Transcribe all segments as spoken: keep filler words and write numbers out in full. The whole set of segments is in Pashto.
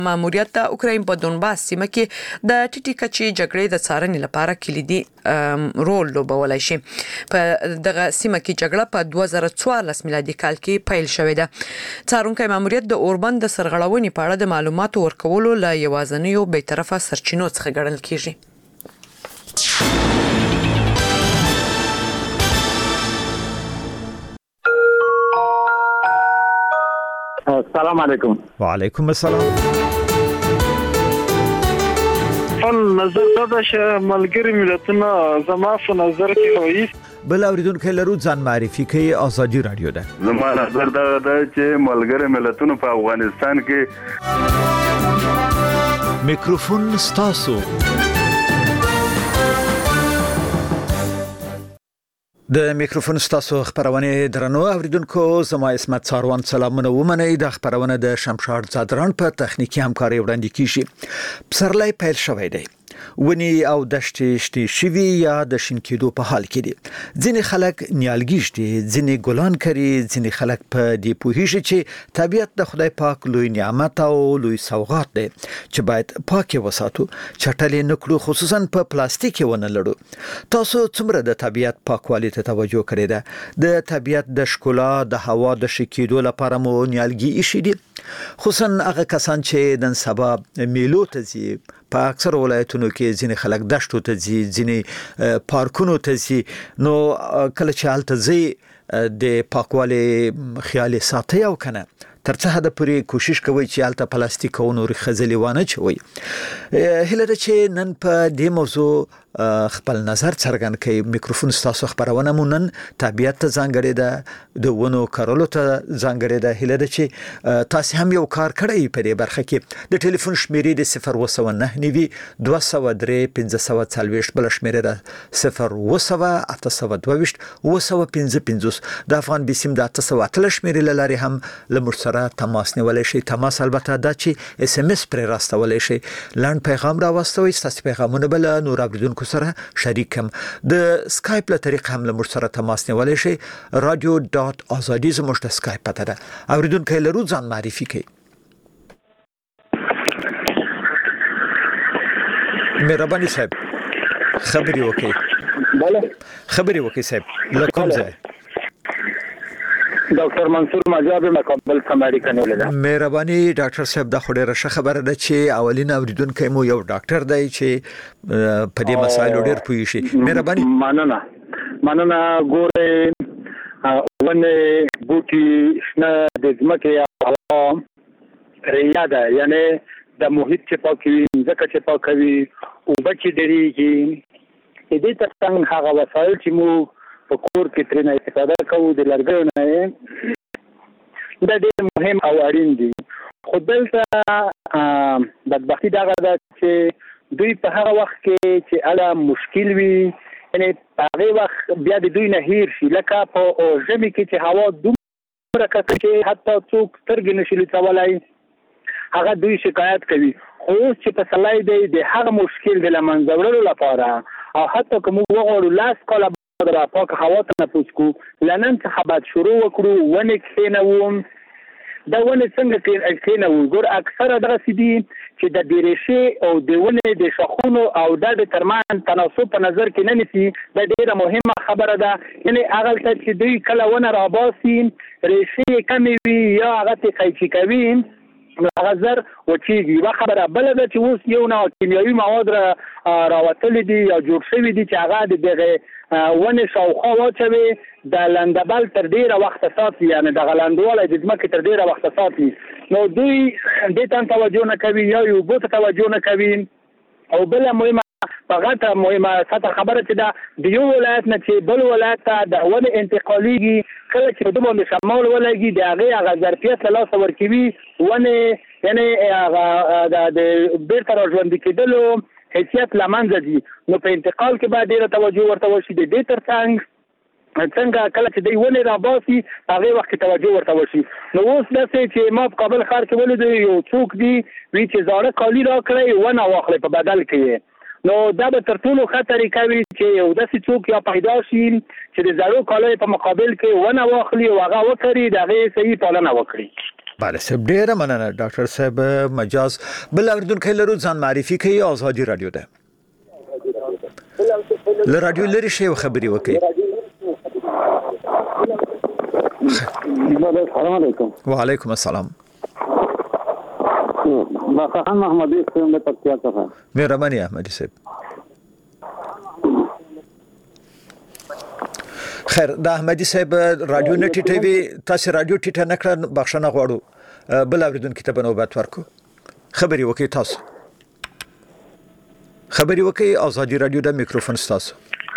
ماموریت د اوکراین په دونباس سیمه کې د ټیټی کچې جګړې د څارنې لپاره کلیدي رول لوبولای شي. په دغه سیمه کې جګړه په دوه زره څوارلس میلادي کال کې پیل شوې ده. څارونکو ماموریت د اوربند د سرغړونې په اړه د معلوماتو ورکولو له یوازینیو بې طرفه سرچینو څخه ګڼل کیږي. السلام علیکم. وعلیکم السلام. فن نظر دا چې ملګری ملتونه زما په نظر کې وایي بل اوریدونکو لرو ځان معرفي کوي. ازادي رادیو ده. زما نظر دا ده چې ملګری ملتونه په افغانستان کې میکروفون ستاسو. د میکروفون ستاسو خبرونه درنو اوریدونکو زما اسمت څاروان سلامونه ومنئ. د خبرونه د شمشاد زادران په تخنیکی همکاري وړاندې کیږي. پسرلی پیل شوی دی. ونی او دشتې شتي شوی یا د شین کېدو په حال کې دي. ځینې خلک نیالګي دي، ځینې ګلان کوي، ځینې خلک په دې پوهیږي چې طبیعت د خدای پاک لوی نعمت او لوی سوغات دی چې باید پاک وساتو. چټلې نکړو، خصوصا په پلاستیک ونه لړو. تاسو څومره د طبیعت پاکوالي ته توجه کړی ده؟ د طبیعت د ښکلا د هوا د شکیدو لپاره مو نیالګي ایښي دي؟ خصوصا هغه کسان چې نن سبا میلو ته ځي. په اکثر ولایتونو کې ځینې خلک دشتو ته ځي، ځینې پارکونو ته ځي. نو کله چې حالت ځي د پاکوالي خیال ساتي او کنه تر څه حد پورې کوشش کوي چې حالت پلاستیک او نور خزلي وانه چوي. هله د چې نن په دې موضوع خپل نظر څرګند کړي. میکروفون ستاسو خبرونه مونن طبيعت ته ځانګړي ده، د ونو کارولو ته ځانګړي ده. هله د چې تاسو هم یو کار کړی په دې برخه کې. د ټلیفون شمیرې د صفر و سو نه نیوي دوه سو درې پنځه سو څلويش، بل شمیرې ده صفر و سو اته سو دوه و سو پنځه پنځوس. د افغان بسیم د اته سو اتلس شمیرې لاري هم لمر سره تماس نیولای شي. تماس البته دا چې اس ام اس پر راستولای شي. لاند پیغام را واستوي. تاسو پیغامونه بل نور اوریدونکو سره شریکم. د سکایپ له طریقې هم لمر سره تماس نیولای شي. رادیو ډاټ ازادي زموږ د سکایپ پته ده. اوریدونکو لرو ځان معرفي کوي. مهرباني صاحب خبري وکي. بله خبري وکي صاحب. لکم ځای ډاکټر منصور مجاب مقبل سماری کنه ولیدا. مهرباني ډاکټر صاحب دا خو ډیره ښه خبره ده چې اولین اوریدونکو مو یو ډاکټر دی چې په دې مسایلو ډیر پوي شي. مهرباني. مننه مننه. ګوره ونه بوټي شنه د ځمکې هوا ریاده، یعنی د محیط چې پاکوي، ځکه چې پاکوي او بچي ډیریږي. دې ته څنګه هغه وسایل چې مو په کور کې ترنه استفاده کوو د لرګیو نه دا ډېر مهم او اړین دي. خو دلته بدبختي دغه ده چې دوی په هغه وخت کې چې اله مشکل وي، یعنی په هغه وخت بیا د دوی نه هیر شي. لکه په ژمي کې چې هوا دومره ککړه چې حتی څوک سترګې نشي لیدلی، هغه دوی شکایت کوي. خو اوس چې پسرلی دی د هغه مشکل د له منځه وړلو لپاره او حتی که موږ وغواړو لاس کاله د پاک هوا تنفس کو، لنن څخه بعد شروع وکړو ونې کښېنوو. دا ونې څنګه کښېنوو؟ ګور اکثره دغسې دي چې د ډېرېشې او د ونې د شاخونو او دا د ترمنځ تناسب په نظر کې نه نیسي. دا ډېره مهمه خبره ده. یعنې هغلته چې دوی کله ونه راباسي ریښې یې کمې وي یا هغه ترې قیچي کوي، هغه زر وچیږي. یوه خبره بله ده چې اوس یو نوع کیمیاوي مواد را راوتلي دي یا جوړ شوي دي چې هغه د دغې ونې شاوخوا واچوي، د لندبل تر ډېره وخته ساتي، یعنې دغه لندوالی د ځمکې تر ډېره وخته ساتي. نو دوی دې ته هم توجه نه کوي یا یو اوبو ته توجه نه کوي. او بله مهمه په غټه مهمه سطح خبره چې ده د یو ولایت نه چې بل ولایت ته د ونې انتقالیږي، کله چې په ده باندې شمال ولګي د هغې هغه ظرفیت له لاسه ورکوي، ونې یعنې هغه د بېرته را ژوندي کېدلو حیثیت له منځه ځي. نو په انتقال کې باید ډېره توجه ورته وشي. د دې تر څنګ څنګه کله چې دوی ونې راباسي هغې وخت کې توجه ورته وشي. نو اوس داسې چې ما په کابل ښار کې ولیدو یو څوک دي وی چې زاړه کالي راکړئ ونه واخلئ په بدل کې. نو دا به تر ټولو ښه طریقه وي چې یو داسې څوک یا پیدا شي چې د زړو کالیو په مقابل کې ونه واخلي او هغه وکړي، د هغې صحیح پالنه وکړي. بله صاحب ډیره مننه ډاکټر صاحب مجاز بل اوریدونکو لرو ځان معرفي کوي ازادي رادیو ده ل رادیو لري شی خبري وکي السلام علیکم وعلیکم السلام بخان محمدی څنګه پکیا څه مهرباني احمدی صاحب خیر د احمدی صاحب رادیو نټی ټي وي تاسو رادیو ټیټه نکړه بخښنه غواړو بل اوریدونکو ته بنوبت ورکو خبري وکي تاسو خبري وکي ازادي رادیو د میکروفون تاسو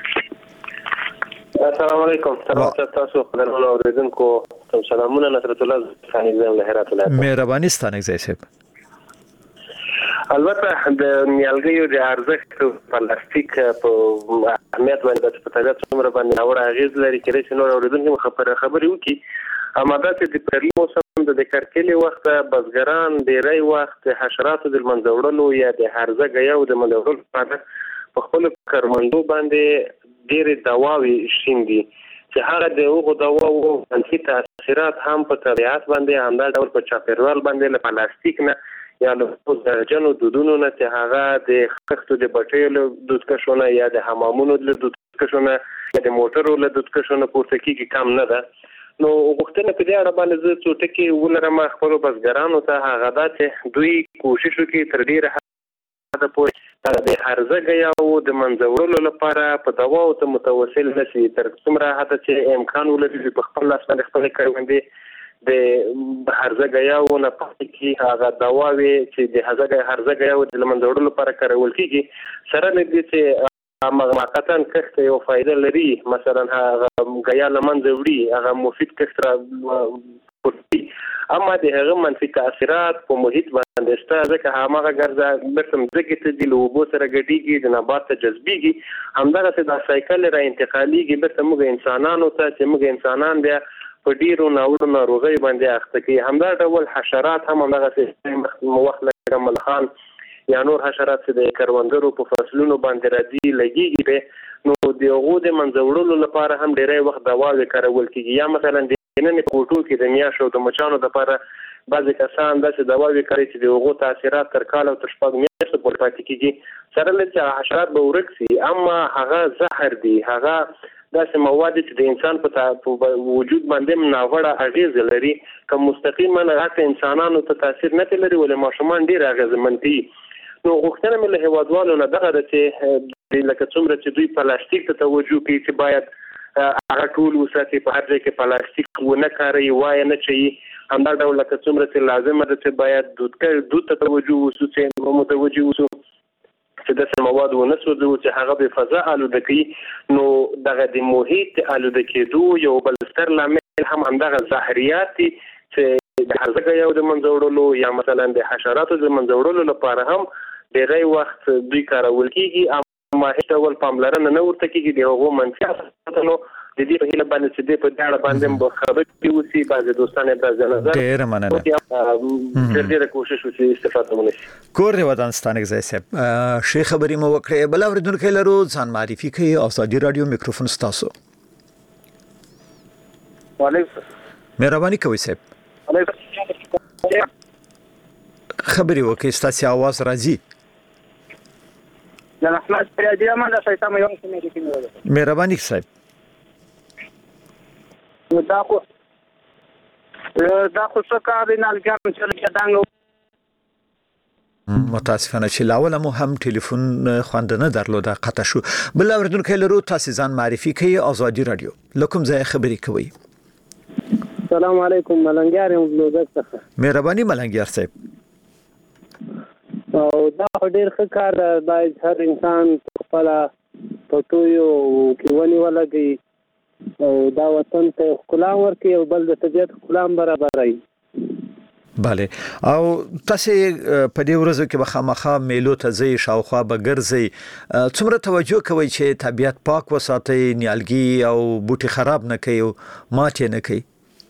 السلام علیکم تاسو خبرونه اوریدونکو سلامونه نصرت الله ثاني زم له هرات ولایت مهرباني ستانه صاحب البته د نیالګیو د ارزښت پلاستیک په اهمیت باندې په طبیعت څومره باندې اور اغیز لري چې رسې نور اوریدونکو خبره خبري وکي اماده چې د پرلی موسم د کرکلي وخت بزګران د ری وخت حشراتو د منځوړلو یا د هرزه غیاو د منځوړلو لپاره په خپل کارمندو باندې ډېر دواوي شیندي چې هغه د هغو دواو منفي تاثیرات هم په طبیعت باندې همدا ډول په چاپیریال باندې له پلاستیک نه یا له زهرجنو دودونو نه چې هغه د خښتو د بټیو له دودکشونه یا د حمامونو له دودکشونه یا د موټرو له دودکشونه پورته کېږي کم نه ده نو غوښتنه په دې اړه باندې زه څو ټکي ولرم خپلو بزګرانو ته هغه دا چې دوی کوشش وکړي تر ډېره حده پورې د هرزه غیاو د منځوړلو لپاره په دواو ته متوسل نشي تر څومره حد چې امکان ولري په خپل لاس باندې خپل کاروندې د هرزه غیاو نه پاتې کی هغه دواوي چې د هرزه غیاو د منځوړلو لپاره کارول کیږي سره لدې چې مغمقتن کښت یو فائدہ لري مثلا هغه غیا لمنځه وړي هغه مفید کښت را اما د هغه منفي تاثیرات په محیط باندې شته ځکه هغه ګرځا برتم ځکه ته د لوبو سره ګډيږي د نبات ته جذبيږي همدغه د سایکل را انتقاليږي برته موږ انسانانو ته چې موږ انسانان بیا په ډیرو ناوړو ناروغۍ باندې اخته کی همدا ډول حشرات هم همدغه وخت لکه ملخان یا نور حشرات چې د کروندګرو په فصلونو باندې راځي لګيږي نو د هغو د منځوړلو لپاره هم ډیری وخت دواوې کارول کیږي یا مثلا د نن کوټو کې د میاشو د مچانو لپاره بعضی کسان داسې دواوې کوي چې د هغو تاثیرات تر کال او تر شپږ میاشتو پورې پاتې کیږي سره له چې حشرات به ورک شي اما هغه زهر دي هغه داسې مواد چې د انسان په وجود باندې مناوړه اغیز لري که مستقیما هغه انسانانو ته تاثیر نه لري ولې ماشومان ډیر اغیزمن دي نو غوښتنه مې له هیوادوالو نه دغه چې لکه څومره چې دوی پلاستیک ته توجه کوي چې باید هغه ټول وساتي په هر ځای کې پلاستیک ونه کاروي وای نه چي همدا ډول لکه څومره چې لازمه ده چې باید دود دود ته توجه وسو چې متوجه وسو چې د مواد ونه سوځو چې هغه په فضا آلوده کوي نو دغه د محیط آلوده کېدو یو بل ستر لامل هم همدغه زهريات چې د هرزه یو د منځوړلو یا مثلا د حشراتو د منځوړلو لپاره هم ډېری وخت دوی کارول کیږي اما هیڅ ډول پاملرنه نه ورته کیږي د هغو منفي اثراتو د دې په هیله باندې چې د په اړه باندې خبرې وسی بعض دوستانه د نظر ډېر مننه ډېر ډېر کوشش وکړي استفاده ونشي کور ودانستانه ځای صاحب شي خبرې مو وکړې بل اوریدونکو لرو ځان معرفي کوي ازادي رادیو میکروفون تاسو وعلیکم مهرباني کوي صاحب خبرې وکړئ ستاسو आवाज راځي د احمد پریادي امانه شایسته مې یو څه مې کې مهرباني صاحب دا خو دا خو څه کار نه لګم چې دانګو متاسفانه چې لاول مو هم ټلیفون خواندنه درلوده قطع شو بل اوریدونکو لرو تاسو ځان معرفي کوي ازادي رادیو لکم ځای خبرې کوي السلام علیکم ملنګیار یم بلوزک څخه مهرباني ملنګیار صاحب او دا ډېر ښه کار باید هر انسان خپل پټویو کې ونی ولګي او دا وطن ته ښکلا ورکړي او بل د طبیعت ښکلا برابرای bale او تاسو په دې ورځو کې به خامخا میلو ته ځي شاوخوا به ګرځي څومره توجه کوي چې طبیعت پاک وساتي نیالګي او بوټي خراب نه کوي او ماته نه کوي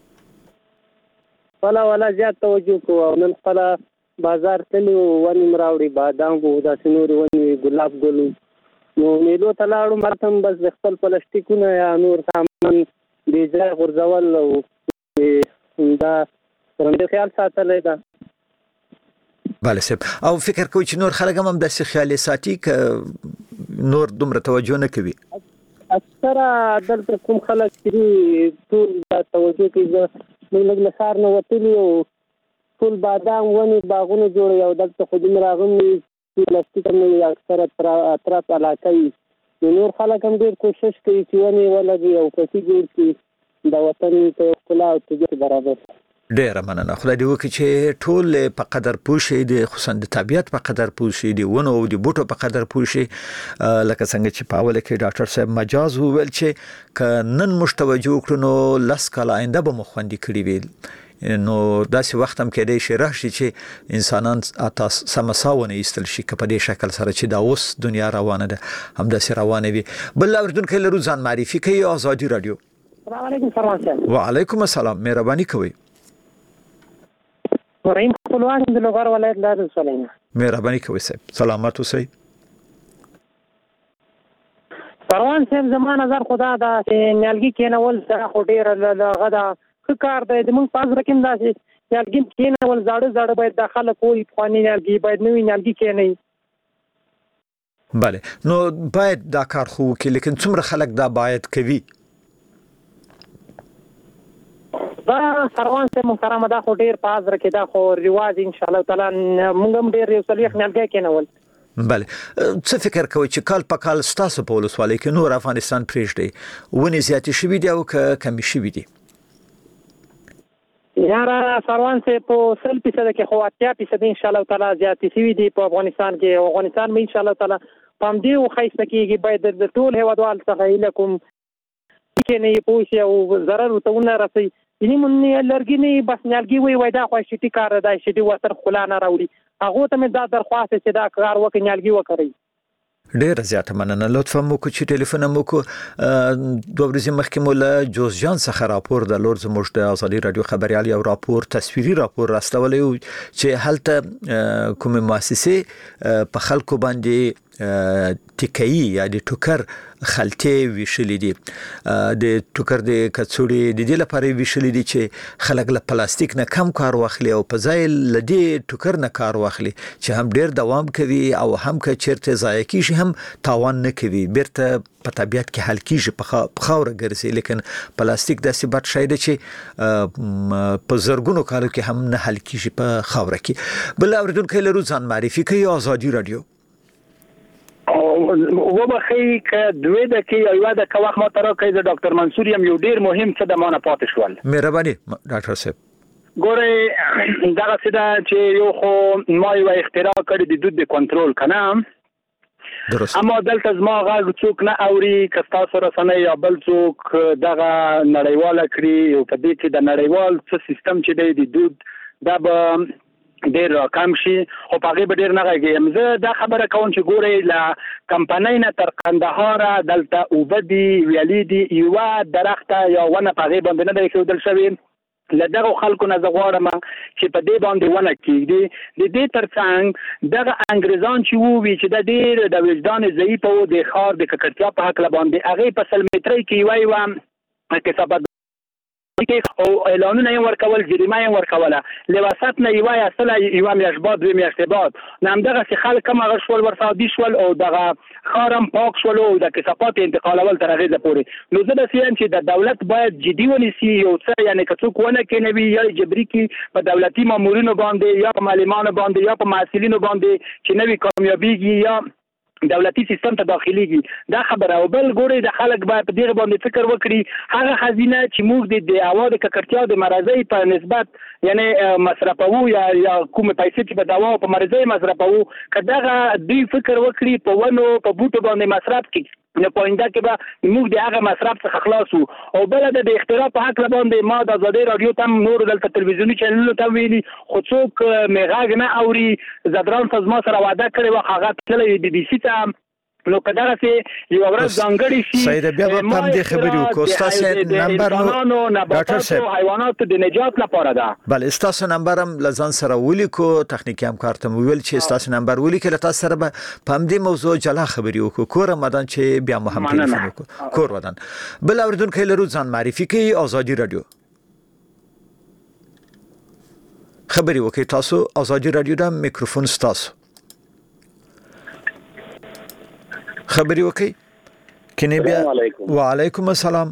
ولا ولا زیات توجه کوو نن خپل بازار تلو ونی مراوړي بادام وو د سنور ونی ګلاب ګل نو میلو ته لاړو مرتم بس خپل پلاستیکونه یا نور سامان بي ځای غرزول او دا ورنه خیال ساتلې ده. بله سب او فکر کوي چې نور خلک هم د خیال ساتي ک نور دومره توجه نه کوي. اکثره دلته کوم خلک چې ټول توجه کوي موږ له ښار نه وتلي او ټول بادام ونې باغونه جوړوي او دلته خو دومره راغلي پلاستیک هم نه اکثره اطراف علاقه وي. نور خلک هم ډېر کوشش کوي چې ونې ولګي او کسي جوړ کړي د وطن ته ښکلا او طبیعت برابر. ډیره مننه. خدای دې وکړي چې ټول په قدر پوه شي، د خصوصا د طبیعت په قدر پوه شي، د ونو او د بوټو په قدر پوه شي. لکه څنګه چې په اوله کې ډاکټر صاحب مجاز وویل چې ک نن مشتوجه وکړو نو لس کال آینده به مخوندي کړی وي. نو داسې وخت هم کېدای شي راشي چې انسانان تاسو سمساونه ایستل شي په دې شکل سره چې دا اوس دنیا روانه ده هم داسې روانه وي. بل اوردونکو لرو ځان معرفي کوي. آزادي رادیو. السلام علیکم فرمان صاحب. وعلیکم السلام. مهرباني کوي. ورین خپلوان د لوګر ولایت لار سولین. مهرباني کوي صاحب. سلامات اوسئ. فرمان صاحب زما نظر خدا دا چې نیالګي کېنول سره خو ډېر غدا ښه کار دی. زموږ په ځکه کې دا چې نیالګي کېنول زاړه زاړه باید د خلک وي پخواني نیالګي باید نوي نیالګي کېني. بله نو باید دا کار خو کې لیکن څومره خلک دا باید کوي؟ دا سروان سے محترم دا خو ډیر پاز رکې دا خو رواج ان شاء الله تعالی موږ هم ډیر یو صلیح نیالګي کېنول. بله څه فکر کوي چې کال په کال ستاسو په ولسوالۍ کې نور افغانستان پرېږدي ونې زیاتې شوي دي او کمې شوي دي؟ یاره سروان سے په سل فیصد کې خو اتیا فیصد ان شاء الله تعالی زیاتې شوي دي په افغانستان کې. افغانستان به ان شاء الله تعالی پام دی او خیسته کېږي باید د ټول هیوادوال څخه لکم کې نه پوښي او ضرر وتونه رسي. یعنی مونږ لرګي نه بس نیالګي وي وای دا خو شتي کار دی شتي وتر خلا نه راوړي. هغه ته مې دا درخواست چې دا کار وکړي نیالګي وکړي. ډیر زیاته مننه. لطفا مو کو چې ټلیفون مو کو دوه ورځې مخکې مو له جوزجان څخه راپور د لور زموږ د آزادي رادیو خبريال یو راپور تصویري راپور راستولی چې هلته کومه مؤسسه په خلکو باندې ټیکای یا د ټوکر خلټې ویشلې دي. د ټوکر د کڅوړې د دې لپاره ویشلې دي چې خلک له پلاستیک نه کم کار واخلي او په ځای له دې ټوکر نه کار واخلي چې هم ډیر دوام کوي او هم که چیرته ضایع کیږي هم تاوان نه کوي بیرته په طبیعت کې حل کیږي په خاور ګرځي. لیکن پلاستیک داسې بد شی دی چې په زرګونو کالو کې هم نه حل کیږي په خاور کې. بل اوردونکو لرو ځان معرفي کوي. آزادي رادیو. و بخی که دوی د کې یو د کوخ ما تر کې د ډاکټر منصور یم یو ډیر مهم څه د مانه پاتې شول. مهرباني ډاکټر صاحب. ګوره دا څه دا چې یو خو ما یو اختراع کړی د دود د کنټرول کنه درست. اما دلته زما غږ څوک نه اوري که تاسو رسنۍ یا بل څوک دغه نړیواله کړی او په دې کې د نړیوال څه سیستم چې دی د دود دا به ډیر کم شي او پاګې به ډیر نه غږیم. زه دا خبره کوم چې ګورې لا کمپنۍ نه تر قندهار دلته وبدي ویلي دي یو درخته یا ونه پاګې باندې نه دی ښودل شوی. لدغه خلکو نه زغواړم چې په دې باندې ونه کېږي. د دې ترڅنګ دغه انګریزان چې وو چې د ډیر د وجدان ضعیف او د خار د ککړتیا په حق باندې هغه په سلمتري کې وای و کې سبب او اعلانونه یې ورکول جریمه یې ورکوله لواسط نه یو اصل یو میاش بعد دوی میاش بعد نام دغه چې خلک هم غشول ورسادي شول او دغه خارم پاک شول او د کثافات انتقالول تر هغه پورې. نو زه د سیم چې د دولت باید جدي ونیسي یو څه یعنی که څوک ونه کې نوي یا جبري کې په دولتي مامورینو باندې یا په معلمانو باندې یا په محصلینو باندې چې نوي کامیابیږي یا دولتي سیستم ته داخليږي دا خبره. او بل ګوري د خلک باید په دې باندې فکر وکړي هغه خزینه چې موږ د دوا د ککړتیا د مرزي په نسبت یعنی مصرفو یا یا کوم پیسې چې په دوا او په مرزي مصرفو کداغه دوی فکر وکړي په ونو په بوټو باندې مصرف کړي نو پوینټه کې به موږ د هغه مصرف څخه خلاصو. او بل د اختراع په حق باندې ما د آزادي رادیو تم نور دلته تلویزیونی چینلونو ته ویلي خو څوک میغاګ نه اوري. زدران فزما سره وعده کړی و هغه تللی بي بي سي ته نو کداغه سي یو ورځ ځانګړی شي. سید بیا په پام دې خبرې وکړو. تاسو نمبر نو ډاکټر صاحب حیوانات د نجات لپاره ده. بله تاسو نمبر هم لزان سره ولیکو. تخنیکی همکار ته ویل چې تاسو نمبر ولیکل تاسو سره به پام دې موضوع جلا خبرې وکړو. کور مدان چې بیا مو هم ټلیفون وکړو. کور ودان. بل اوردونکو لرو ځان معرفي کوي. آزادي رادیو. خبري وکي تاسو ازادي رادیو د میکروفون تاسو خبري وکي کني بیا وعليكم السلام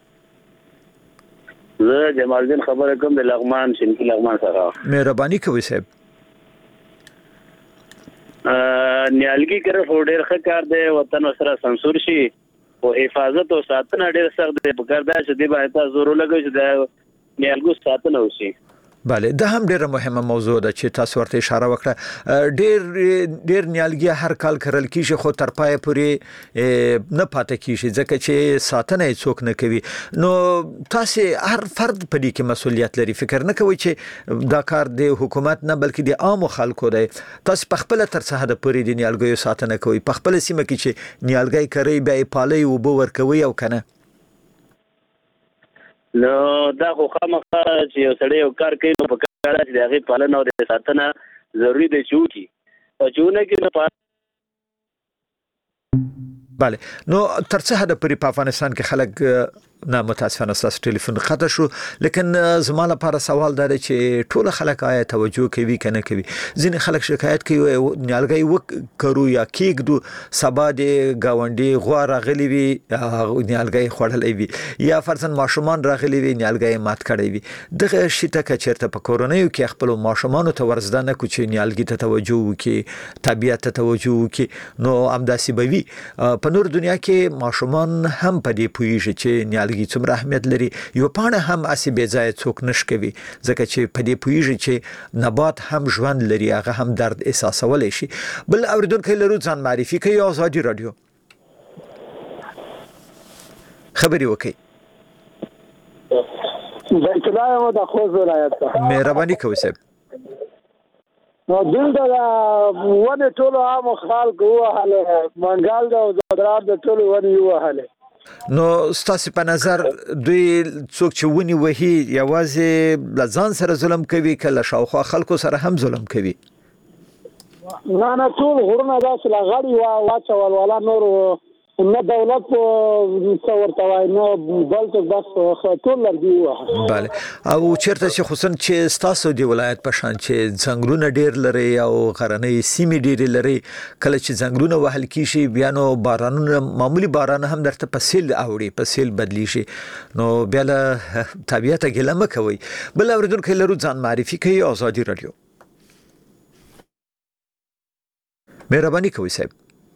زه جمال الدین خبره کوم د لغمان شنکی لغمان سره مهرباني کوي صاحب نیالګي کړه فوډر خکار دی وطن سره سنسور شي او حفاظت او ساتنه ډېر سخت دی په کار دا چې دی باید زور لګوي چې د نیالګو ساتنه وشي bale دا هم ډیره مهمه موضوع ده چې تاسو ورته اشاره وکړه ډیر ډیر نیالګي هر کال کرل کیږي خو تر پای پورې نه پاتې کیږي ځکه چې ساتنه څوک نه کوي نو تاسو هر فرد په دې کې مسؤلیت لري فکر نه کوي چې دا کار د حکومت نه بلکې د عام خلکو دی تاسو په خپل تر څه حد پورې د نیالګي ساتنه کوي په خپل سیمه کې چې نیالګي کوي به پالي او بو ور کوي او کنه نو دا خو خامخا چې یو سړی یو کار کوي نو په کار چې د هغې پالنه او د ساتنه ضروري دی چې وکړي او چې ونه کړي نو bale نو تر څه حد پورې په افغانستان کې خلک نه متاسفانه ستاسو ټلیفون قطع شو لیکن زما لپاره سوال دا دی چې ټول خلک آیا توجه کوي کنه کوي ځینې خلک شکایت کوي نیالګي وکړو یا کېږدو سبا د گاونډي غوا راغلي وي نیالګي خوړلې وي یا فرضاً ماشومان راغلي وي نیالګي مات کړی وي دغه شي ته چیرته په کورونیو کې خپل ماشومان ته ورزده نه کوي نیالګي ته توجه وکړي طبيعت ته توجه وکړي نو امداسي به وي په نور دنیا کې ماشومان هم په دې پوهیږي چې نیالګي څومره اهمیت لري یو پانه هم اسی بے ځای څوک نشکوي ځکه چې په دې پوهیږي چې نبات هم ژوند لري هغه هم درد احساسولای شي بل اوریدونکو لرو ځان معرفي کوي ازادي رادیو خبري وکي د اطلاع او د خوځ ولایت مهرباني کوي صاحب نو دلته ونه ټولو عام خلک وهله منګال د زدرار د ټولو ونی وهله نو ستاسو په نظر دوی څوک چې ونی وهي یوازې لزان سره ظلم کوي کله شاوخوا خلکو سره هم ظلم کوي نه نه ټول غرونه داسې لغړی وا واچول ولا نور نه دولت څور توای نو بلته بس ټول لري واه bale او چیرته چې خصوصا چې ستاسو دی ولایت په شان چې ځنګلونه ډیر لري او غرنۍ سیمې ډیر لري کله چې ځنګلونه وهل کیشي بیا نو بارانونه معمولی باران هم درته په سیل اوړي په سیل بدلی شي نو بیا له طبيعت ګلمه کوي بل اوریدونکو لرو ځان معرفي کوي ازادي رادیو مهرباني کوي صاحب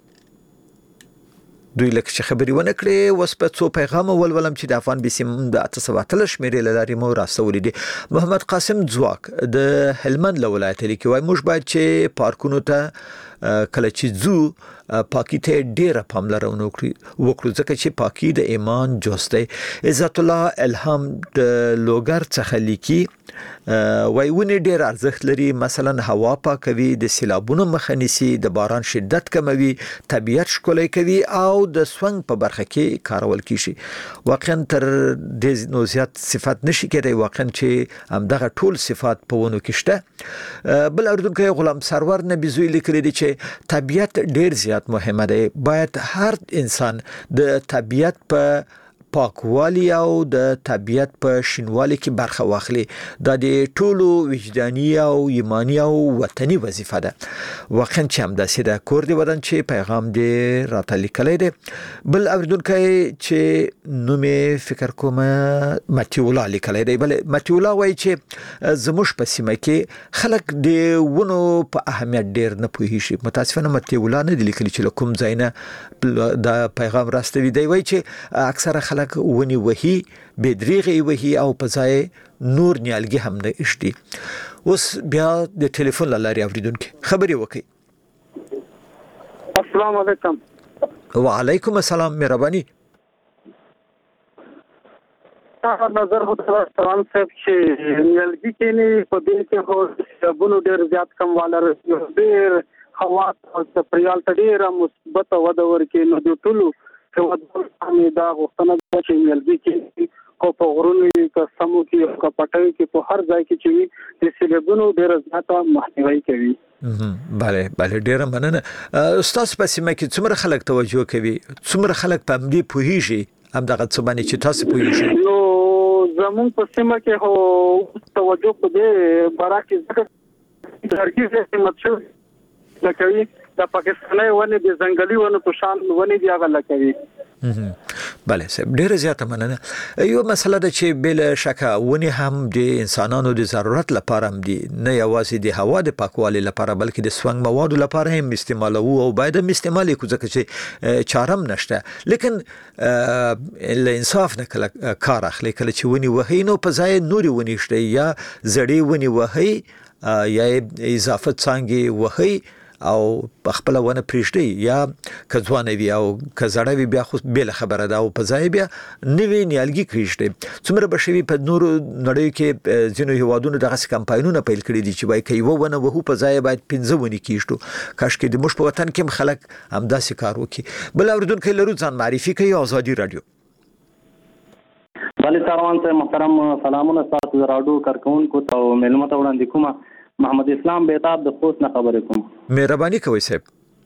دوی لکه چې خبري ونه کړې وس په څو پیغام ولولم چې د افغان بسم د اته سوه اتلس شمیرې لاري مو راستولې دي محمد قاسم ځواک د هلمند ولایت لیکي وای موږ باید چې پارکونو ته کله چې زو پاکی ته ډیره پاملرونه وکړو ځکه چې پاکی د ایمان جز دی عزت الله الهام د لوګر څخه لیکي وای ونی ډیر ارزښت لري مثلا هوا پاکوي د سیلابونو مخه نیسي د باران شدت کموي طبيعت ښکلی کوي او د سونګ په برخه کې کارول کیږي واقعا تر د نو زیات صفات نشي کېدای واقعا چې هم دغه ټول صفات په ونو کې شته بل اردوونکو غلام سرور نبی زوی لیکلي دي چې طبيعت ډیر زیات مهمه ده باید هر انسان د طبيعت په پاکوالی او د طبيعت په شینوالي کې برخه واخلي دا د ټولو وجداني او ایمانی او وطني وظیفه ده واقعا چې هم داسې ده کور دی ودان چې پیغام دی راته لیکلی دی بل اوریدونکو چې نومې فکر کوم متي الله لیکلی دی بل متي الله وایي چې زموږ په سیمه کې خلک د ونو په اهمیت ډیر نه پوهیږي متاسفانه متي الله نه دی لیکلی چې کوم ځای نه دا پیغام راستوي دی وایي چې اکثره خلک ونی وهي بدریغي وهي او پځای نور نیالګي هم نه اشتي اوس بیا د ټلیفون لاري اوریدونکو خبري وکي السلام علیکم وعلیکم السلام مهرباني تا نظر هو تران صاحب چې نیالګي کې نه په دې کې هو بونو ډېر زیات کم والا ډېر هوا او چاپیریال ته ډېره مثبت وده ورکړي نو د ټولو هیوادونو دا غوښتنه ده چې نیالګي کې کو په غرونو کې سمو کې او پټي کې په هر ځای کې چې د سیلابونو ډېر زیاته مخنیوي کوي bale bale ډېر مننه استاد په سیمه کې څومره خلک توجه کوي څومره خلک په دې پوهیږي هم دغه څه باندې چې تاسو پوهیږئ نو زمون په سیمه کې هو توجه په دې برعکس ځکه درګي متشو لکوي د پاکستاني ونې د ځنګلي ونو په شان ونې دی هغه لکوي. بله سب ډیره زیاته مننه. یو مسله ده چې بل شک ونې هم د انسانانو د ضرورت لپاره هم دي، نه یوازې د هوا د پاکوالي لپاره بلکې د سونګ موادو لپاره هم استعمالوو او باید هم استعمال کو ځکه چې چارم نشته. لیکن له انصاف نه کله کار اخلي کله چې ونې وهي نو په ځای نوري ونې شته یا زړې ونې وهي یا اضافه څانګې وهي او خپل ونه پریشتي یا کځوانه وی او کزړوي بیا خو بل خبره ده او په ځای بیا نوی نیالګي کریشتي. څومره بشوي په نورو نړۍ کې ځینو هوادونو دغه کمپاینونه پیل کړی دي چې وای کوي ونه وهو په ځای باید پنځه ونی کیشتو. کاش کې د مش په وطن کې خلک همداسې کار وکړي. بل اوردونکو لرو ځان معرفي کوي آزادي رادیو. بله سروان ته محترم سلامونه تاسو راډیو کارکونکو ته ملمت وړاندې کوم. محمد اسلام بیتاب د خوست نه خبرې کوم. مهرباني کوئ صاحب.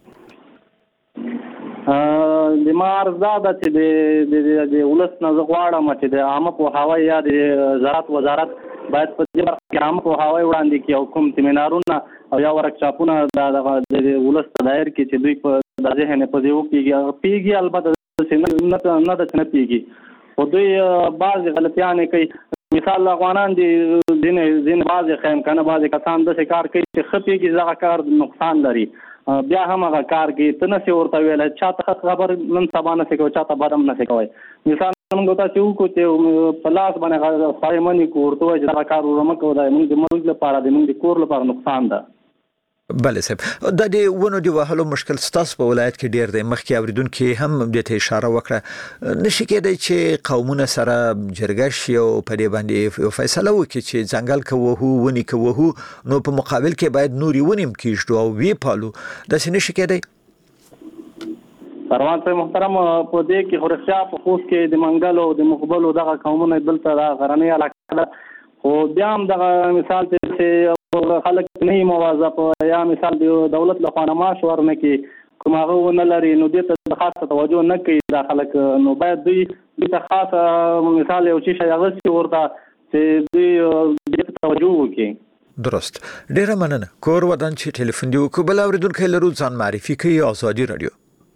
د مارزاده چې د د ولس نه غواړم چې د عامه په هوا یا د زراعت وزارت باید په دې برخه کې عامه په هوا وړاندې کې او کوم سیمینارونه او یا ورکشاپونه د ولس ته دایر کې چې دوی په د ذهن په دیو کې پیږي البته نه نه د نه پیږي او دوی بعض غلطیانه کوي. مثال افغانان دي دین دین بعض خیم کنه بعض کسان د کار کوي چې خپې کې زغه کار نقصان لري بیا هم هغه کار کې تنه سی ورته ویل چاته خبر نن سبا نه کوي چاته بادم نه کوي. مثال موږ ته چې کو ته پلاس باندې خایمنی کوړته چې دا کار ورمه کوي موږ د موږ لپاره د موږ د کور لپاره نقصان ده. بله صاحب د دې ونو دی وهلو مشکل ستاسو په ولایت کې ډیر دی. مخکې اوریدونکو هم د ته اشاره وکړه نشي کېدای چې قومونه سره جرګه شي او په دې باندې فیصله وکړي چې ځنګل کوو ونی کوو نو په مقابل کې باید نوري ونیم کیږي او وی پالو د سې نشي کېدای. پروان ته محترم په دې کې خورخیا په خوست کې د منګل او د مقبل او دغه قومونه بل ته غرنۍ علاقه ده خو بیا هم دغه مثال چې خلک نه موظف یا مثال د دولت لخوا معاش ورنه کې کوم هغه نه لري نو دې ته خاصه توجه نه کوي دا خلک نو باید دوی دې ته خاصه مثال یو شي هغه چې ورته چې دوی دې ته توجه وکړي. درست. ډیره مننه. کور ودان چې ټلیفون دی وکړه. بل اوریدونکو لرو ځان معرفي کوي آزادي رادیو.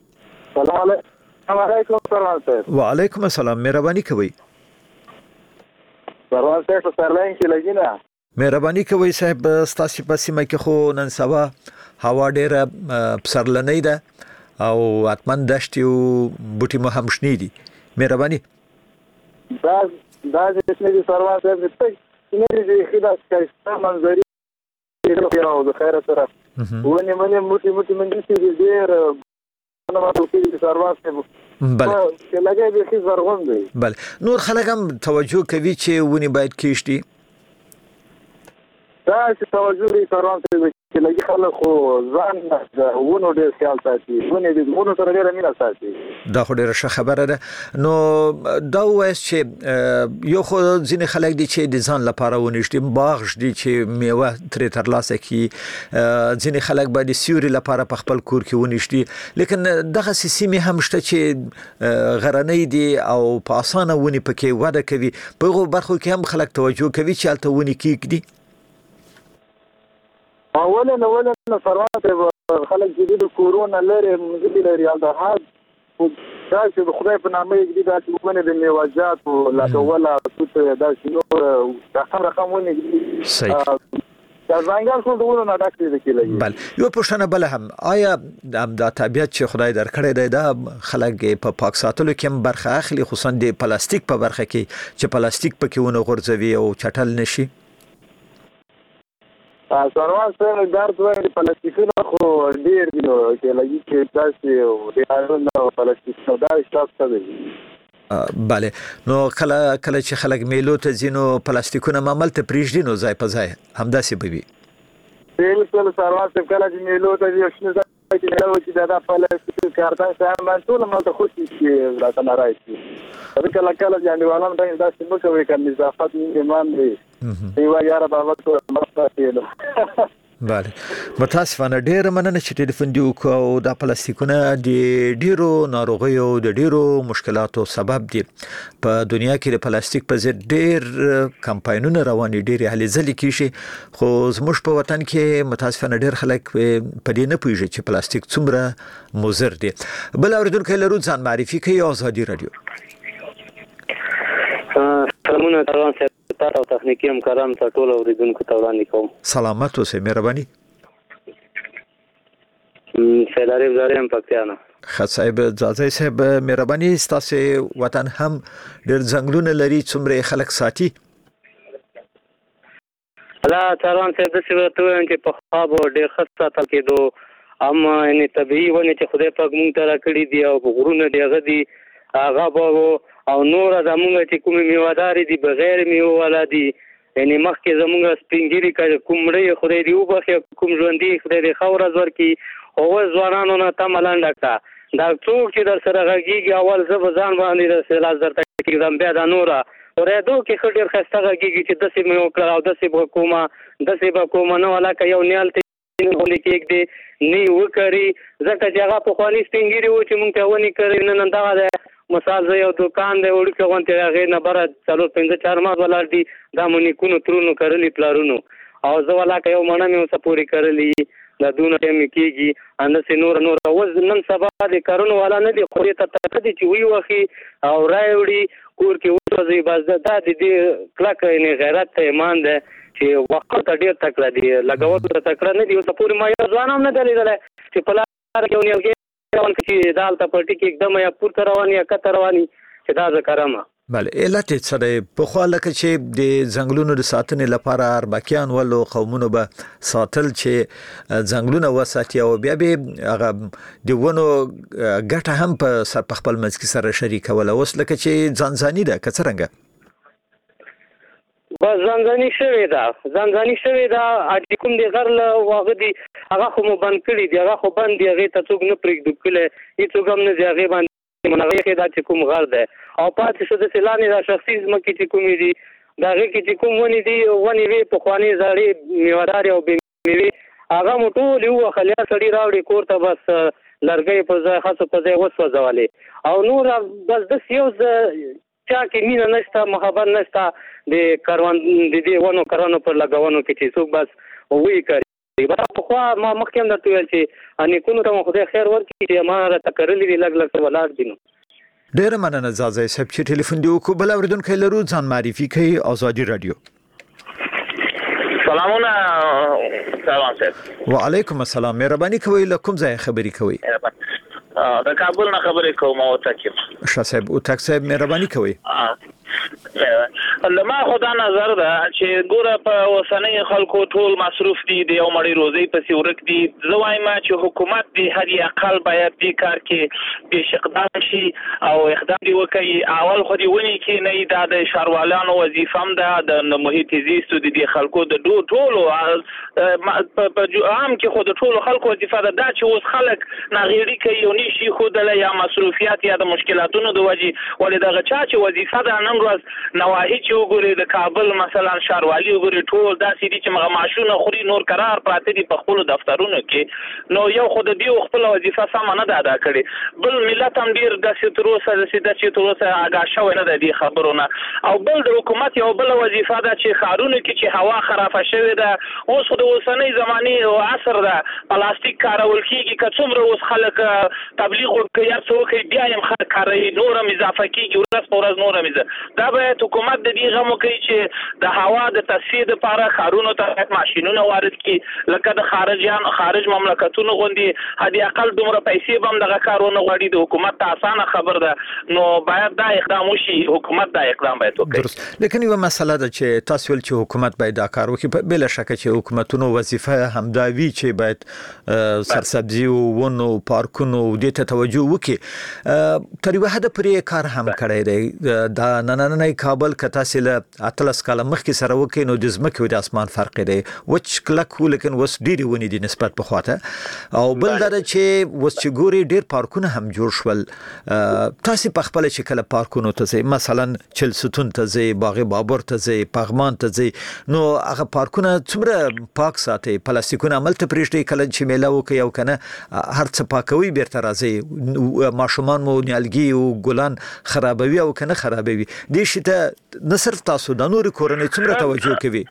سلام علیکم سروان صاحب. وعلیکم السلام. مهرباني کوي. سروان صاحب سرلاین کې لګینا. مهرباني کوي صاحب ستاسو په سیمه کې خو نن سبا هوا ډیره پسرلنۍ ده او اتمن دشت او بوټي مو هم شنې دي. مهرباني. دا دا چې د سروان صاحب ته نه دي خدا ښه منظرې راو د خیر سره ونی منی موټي موټي منځ کې ډیر نو ما ته چې سروان صاحب بله چې لګي به خې زرغون دی. بله نور خلک هم توجه کوي چې ونی باید کیشتي. دا چې توجه لري سروان صاحب چې لګي خلک خو ځان د ونو ډیر خیال ساتي ونې د ونو سره ډیر مینه ساتي. دا خو ډیره ښه خبره ده. نو دا وایي چې یو خو ځینې خلک دي چې د ځان لپاره ونیشتي باغ دي چې میوه ترې ترلاسه کړي ځینې خلک به د سیوري لپاره په خپل کور کې ونیشتي لیکن دغه سیمې هم شته چې غرنۍ دي او په اسانه ونی پکې وده کوي په هغو برخو کې هم خلک توجه کوي چې هلته ونی کېږدي. اوله نو ول نو سروان صاحب خلک چې د کورونا لري مزګي لري دا حد دا چې خدای په نامه یې دا چې ومنه د میوجات او لا ولا څه دا چې دا هم رقمونه صحیح دا ځنګل خو دونه نه ډاکټر دي کېږي. بل یو پښتنه بل هم آیا د طبيعت چې خدای درکړی دی دا خلک په پاک ساتلو کې هم برخه اخلي خصوصا د پلاستیک په برخه کې چې پلاستیک پکې ونه غورځوي او چټل نشي. سروان صاحب درد وایي پلاستیکونه خو ډیر دي نو چې لګي چې تاسو د هغه پلاستیک دا شاته دی. بله نو کله کله چې خلک میلو ته ځینو پلاستیکونه معمل ته پریږدي نو ځای په ځای همداسې به وي. بالکل سروان صاحب کله چې میلو ته ځي شنو ځای چې نو چې دا پلاستیک کارتان سامان ټول ما ته خوشي چې راته نه راځي. کله کله چې انډیوالان دا چې نو کوي کوم نظافت ایمان دی. ایوا یاره بابا ته مخته کېلو. بله متاسفانه ډېر مننه چې ټلیفون دی وکاو. د پلاستیکونه د ډیرو ناروغیو د ډیرو مشکلاتو سبب دي. په دنیا کې د پلاستیک په ضد ډېر کمپاینونه روان دي، ډېر هلې ځلې کیږي، خو زموږ په وطن کې متاسفانه ډېر خلک په دې نه پوهیږي چې پلاستیک څومره مضر دي. بل اوریدونکو لرو ځان معرفي کوي. آزادي رادیو. سلامونه تروان صاحب او تخنیکی همکاران ته ټول اوریدونکو ته وړاندې کوم. سلامت اوسئ، مهرباني. سید عارف زاریم پکتیانه. ښه صاحب ځاځي صاحب مهرباني، ستاسو وطن هم ډېر ځنګلونه لري، څومره خلک ساتي؟ دا تروان صاحب د څه ته وایم چې په خواب ډېر ښه ساتل کېدو، اما یعنی طبيعي ونه چې خدای پاک مونږ ته راکړي دي او غرونه دي هغه دي هغه به او نور زمونږ چې کومې میوهدارې دي بغیر میوه والا دي، یعنی مخکې زمونږ سپینګیري کوم مړی خدای دې وبخښي، کوم ژوندي خدای دې ښه ورځ ورکړي. اوس ځوانانو نه تمه لنډه کړه، دا څوک چې در سره غږېږي اول زه به ځان باندې لاس درته کېږدم، بیا دا نوره اورېدو کې ښه ډېر ښایسته غږېږي چې داسې مې وکړه او داسې به کومه داسې به کومه نه هلکه یو نیال ته غونډې کېږدې نه وکړي، ځکه چې هغه پخواني سپینګیري وو چې مونږ ته ونې کړی. نن دغه دی مثال زه یو دوکان دی وړوکی غونډې هغې نه بره څلور پنځه چهارمغز ولاړ دي، دا مو نیکونو ترونو کرلي پلارونو، او زه ولاکه یو مڼه مې اوسه پورې کرلي، دا دونه ټایم مې کېږي همداسې نوره نوره. اوس نن سبا د کارونو والا نه دي، خورې ته تکه دي چې وی وخي او رای وړي کور کې وسوځي. بس دا د دې کلکه یعنې غیرت ته ایمان دی چې وخت ته ډېر تکړه دي، لګولو ته تکړه نه دي. اوسه پورې ما یو ځوان هم نه دی لیدلی چې په لاره کې یو نیالګی روان چې دا هلته پټي کې اکدم یا پورته روان یا کته رواني چې دا زه کرمه. بله علت یې څه دی؟ پخوا لکه چې د ځنګلونو د ساتنې لپاره اربکیان ولو قومونو به ساتل چې ځنګلونه وساتي او بیا به هغه د ونو ګټه هم په سر په خپل منځ کې سره شریکوله. اوس لکه چې ځانځاني ده که څرنګه؟ بس ځانځاني شوې ده ځانځاني شوې ده چې کوم د غر له واغه دي هغه خو مو بند کړي دي، هغه خو بند دي، هغې ته څوک نه پرېږدو کلی هېڅوک هم نه ځي هغې باندې منغې کې دا چې کوم غر دی او پاتې شو داسې لاندې دا شخصي ځمکې چې کومې دي د هغې کې چې کوم ونې دي ونې وې پخوانۍ زړې میوهدارې او بې میوې هغه مو ټولې ووهلې، یا سړي راوړې کور ته بس لرګۍ په ځای خسو په ځای وسوځولې او نور بس داسې یو چا کې مینه نشته محبت نشته د کروان د دې ونو کرانو پر لګونو کې چې څوک بس وی کوي. پخوا ما مخکې هم درته ویل چې نیکونو ته مو خدای خیر ورکړي چې ما راته کرلي دي لږ لږ ولاړ دي. نو ډېره مننه ځاځی صاحب چې ټلیفون دی وکړو. بل اورېدونکی لرو، ځان معرفي کوي. آزادي رادیو. سلامونه سلام صاحب. وعلیکم السلام، مهرباني کوئ له کوم ځای خبرې کوئ؟ د کابل نه خبرې کوم او تکیم. ښه صاحب او تک صاحب مهرباني کوئ. لما خدا نظر ده چې ګوره په اوسنۍ خلکو ټول مصروف دي، د یو مړی روزي پسې ورک دي. زه وایم چې حکومت دی هر اقل باید دې کار کې پیش اقدام شي او اقدام دی وکړي. اول خو دې ونې کې نه دا د ښاروالانو وظیفه هم ده، د محیط زیست د دې خلکو د ټولو په عام کې خو د ټولو خلکو وظیفه ده. دا چې اوس خلک ناغېړي کوي او نشي ښودلی یا مصروفیات یا د مشکلاتونو د وجې، ولې دغه چا چې وظیفه ده نن ورځ نواهي چې وګوري د کابل مثلا ښاروالي وګوري ټول داسې دي چې مغه معاشونه خوري، نور قرار پراته دي په خپلو دفترونو کې. نو یو خو د دې خپله وظیفه سمه نه ده ادا کړې، بل ملت هم ډېر داسې تر اوسه داسې ده چې تر اوسه اګاه شوی نه ده دې خبرو نه. او بل د حکومت یو بله وظیفه ده چې ښارونو کې چې هوا خرافه شوې ده، اوس خو د اوسنۍ زمانې او عصر ده، پلاستیک کارول کېږي، که څومره اوس خلک تبلیغ وکړي یا څه وکړي بیا یې خلک کاروي، نور هم اضافه کېږي ورځ په ورځ نور هم. دا باید حکومت د دې غم وکړي چې د هوا د تصفیې دپاره ښارونو ته ماشینونه وارد کړي، لکه د خارجیان خارج مملکتونو غوندې حد اقل دومره پیسې به هم دغه کار ونه غواړي. د حکومت ته اسانه خبر ده، نو باید دا اقدام وشي، حکومت دا اقدام باید وکړي. درست، لیکن یوه مسله ده چې تاسو ویل چې حکومت باید دا کار وکړي. بله شکه چې حکومتونو وظیفه همدا وي چې باید سرسبزي او ونو پارکونو دې ته توجه وکړي. تر یوه حده پورې کار هم کړی دی. دا نننی کابل که تاسو تاسو له اتلس کاله مخکې سره وکړئ نو د ځمکې او د اسمان فرق دی وچ کلک لیکن وس ډېری ونی دي نسبت په خواته او بل دا چې وس چې ګوري ډېر پارکونه هم جوړ شول تاسو په خپل چې کله پارکونو ته ځئ مثلا چلستون ته ځئ باغ بابر ته ځئ پغمان ته ځئ نو هغه پارکونه څومره پاک ساتي پلاستیکونه عمل ته پرېږدي کله چې میله وکړي او کنه هر څه پاکوي بیرته راځي ماشومان مو نیالګي او ګلان خرابوي او کنه خرابوي دې شته نه صرف تاسو د نور کورنۍ څومره توجه کوي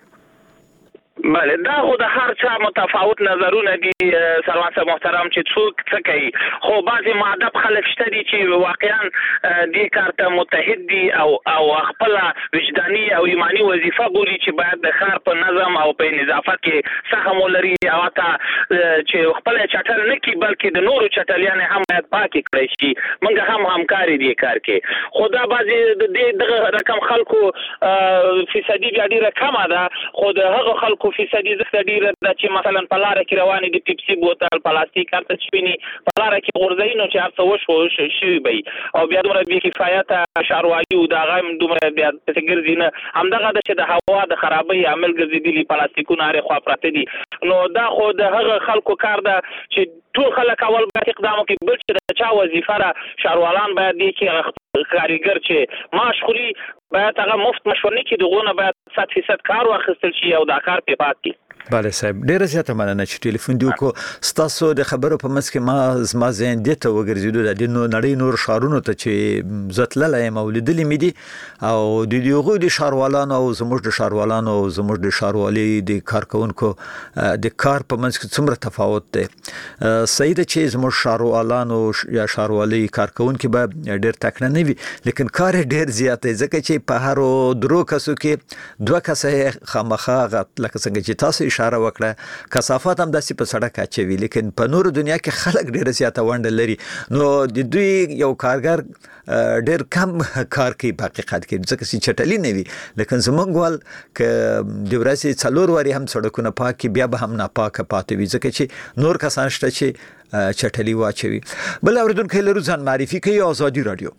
بله دا خو د هر چا متفاوت نظرونه دي سلمان صاحب محترم چې څوک څه کوي خو بعضې مؤدب خلک شته دي چې واقعا دې کار ته متحد دي او او خپله وجداني او ایماني وظیفه ګوري چې باید د ښار په نظم او په نظافت کې سهم ولري او حتی چې خپله چټل نه کړي بلکې د نورو چټلیانې هم باید پاکې کړی شي موږ هم همکار دي کار کې خو دا بعضې د دې دغه رقم خلکو فیصدي بیا ډېره کمه ده خو د هغو خلکو فیصدي زخته ډیره ده چې مثلا په لاره کې روانې دي پیپسي بوتل پلاستیک هرڅه چې ویني په لاره کې غورځوي نو چې هر څه وشو شوي به وي او بیا دومره بې کفایته ښاروالي او د هغه هم دومره بیا پسې ګرځي نه همدغه ده چې د هوا د خرابۍ عامل ګرځېدلي پلاستیکونه هرې خوا پراته دي نو دا خو د هغه خلکو کار ده چې ټول خلک اول باید اقدام وکړي بل چې د چا وظیفه ده ښاروالان باید دې کې کاریګر چې معاش خوري باید هغه مفت مشور نه کړي دغونه باید صد فیصد کار واخیستل شي او دا کار پرې پاتې کړي بله صاحب ډیره زیاته مننه چې ټلیفون دی وکړو ستاسو د خبرو په منځ کې ما زما ذهن دې ته وګرځېدو د دې نړۍ نور ښارونو ته چې زه تللی یم او لیدلي مې دي او د هغوی د ښاروالانو او زموږ د ښاروالانو او زموږ د ښاروالۍ د کارکوونکو د کار په منځ کې څومره تفاوت دی صحیح ده چې زموږ ښاروالانو یا ښاروالۍ کارکوونکي به ډېر تکړه نه وي لیکن کار یې ډېر زیات دی ځکه چې په هرو درو کسو کې دوه کسه یې خامخا لکه څنګه چې تاسو اشاره وکړه کثافات هم داسې په سړک اچوي لیکن په نورو دنیا کې خلک ډېره زیاته ونډه لري نو د دوی یو کارګر ډېر کم کار کوي په حقیقت کې ځکه چې چټلي نه وي لیکن زموږ وال که د ورځې څلور وارې هم سړکونه پاک کړي بیا به هم ناپاکه پاتې وي ځکه چې نور کسان شته چې چټلي واچوي بل اورېدونکی لرو ځان معرفي کوي آزادي رادیو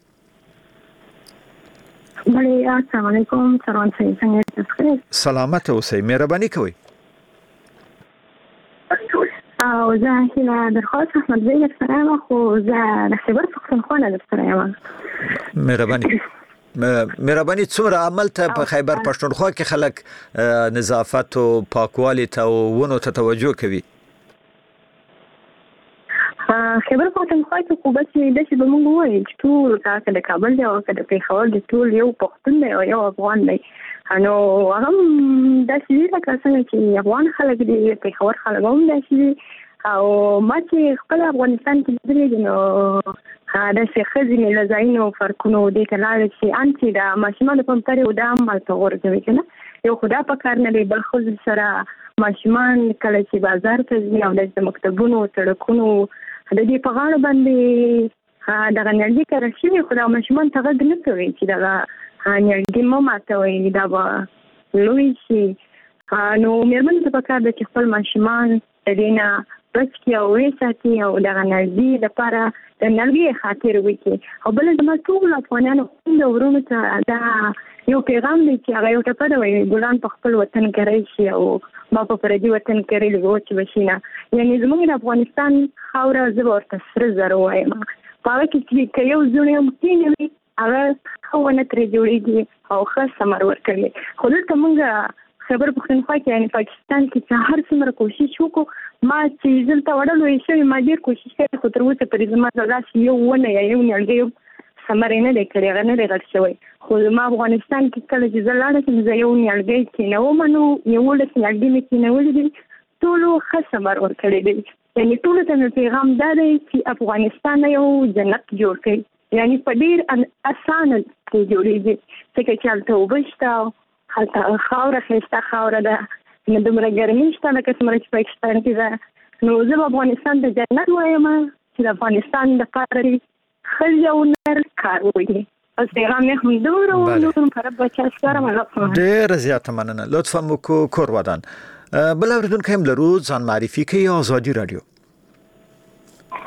بله السلام علیکم سلام څنګه سلامت اوسئ مهرباني کوئ او زه هیله درخواست احمد زی در سره یم خو زه د خیبر پښتونخوا نه در سره یم مهرباني مهرباني څومره عمل ته په خیبر پښتونخوا کې خلک نظافت او پاکوالي ته او ونو ته توجه کوي خیبر پښتونخوا کې خو بس د چې به موږ وایو چې ټول که د کابل دی او که د پېښور دی ټول یو پښتون دی او یو افغان دی نو هغه داسې دي لکه څنګه چې افغان خلک دي پېښور خلک هم داسې دي او ما چې خپل افغانستان کې لیدلي دي نو داسې ښځې مې له ځایونو فرقونو دې ته لاړې چې انتي د ماشومانو په مترې او دا هم هلته غورځوي که نه یو خو دا په کار نه دی بل ښځو سره ماشومان کله چې بازار ته ځي او داسې د مکتبونو سړکونو د دې په غاړه باندې دغه نیالګي کرل شوي خو دغه ماشومان ته غږ نه کوي چې دغه نیالګي مه ماتوئ دا به لوی شي نو مېرمنو ته پکار ده چې خپل ماشومان د دې نه بچ کړي او وساتي او دغه نیالګي لپاره د نیالګي خاطر وکړي او بله زما ټولو افغانانو خویندو ورونو ته دا یو پیغام دی چې هغه یو ټپه ده وایي ګلان په خپل وطن کرئ شي او ما په پردي وطن کرئ لږ وچ به شي نه یعنې زموږ د افغانستان خاوره زه به ورته سره زر ووایم په هغه کې چې که یو زوړی هم کښېنه وي هغه ښه ونه ترې جوړېږي او ښه ثمر ورکوي خو دلته موږ خیبر پښتونخوا کې یعنې پاکستان کې چې هر څومره کوشش وکړو ما چې دلته وړل ویل شوي ما ډېر کوشش کړی خو تر اوسه پورې زما د لاس یو ونه یا یو نیالګی ثمر یې نه دی کړی هغه نه دی غټ شوی خو زما افغانستان کې کله چې زه لاړه شم زه یو نیالګی کېنوم نو یولس نیالګي مې کېنولي دي ټولو ښه ثمر ورکړی دی یعنې ټولو ته مې پیغام دا دی چې افغانستان یو جنت جوړ کړئ یعنې په ډېر اسانه کې جوړېږي ځکه چې هلته اوبه شته هلته خاوره ښایسته خاوره ده نه دومره ګرمي شته لکه څومره چې پاکستان کې ده نو زه به افغانستان د جنت وایم چې د افغانستان دپاره دې ښځې او نر کار وکړي بس پیغام یې همدومره و نور په رب بچا سپارم الله ډېره زیاته مننه لطفا مو کور ودان بل اورېدونکی هم لرو ځان معرفي کوي آزادي رادیو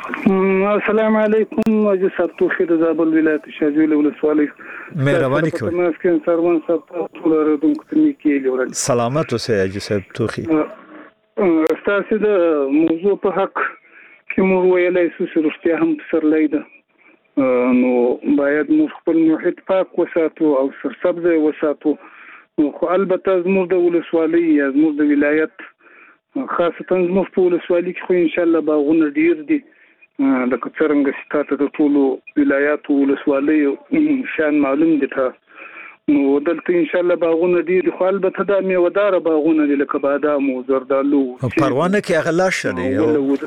السلام علیکم اجي سرتوخي د زابل ولایت شاجوی ولسوالۍ مهرباني کوئ مسکن سروان صاحب ټول راډونکو ته نیکی لورل سلامت اوسئ اجي صاحب توخي تاسو د موضوع په حق کې مو ویلای سو چې رښتیا هم سرلای ده نو باید موږ خپل محیط پاک وساتو او سرسبزه وساتو خو البته زموږ د ولسوالۍ یا زموږ د ولایت خاصه زموږ په ولسوالۍ کې خو ان شاء الله باغونه ډیر دي د څنګه ستاسو د ټولو ولایاتو ولسوالۍ شان معلوم دي ته نو دلته ان شاء الله باغونه دي خو البته د میوه‌دار باغونه دي لکه بادام او زردالو پروانه کې اغلا شری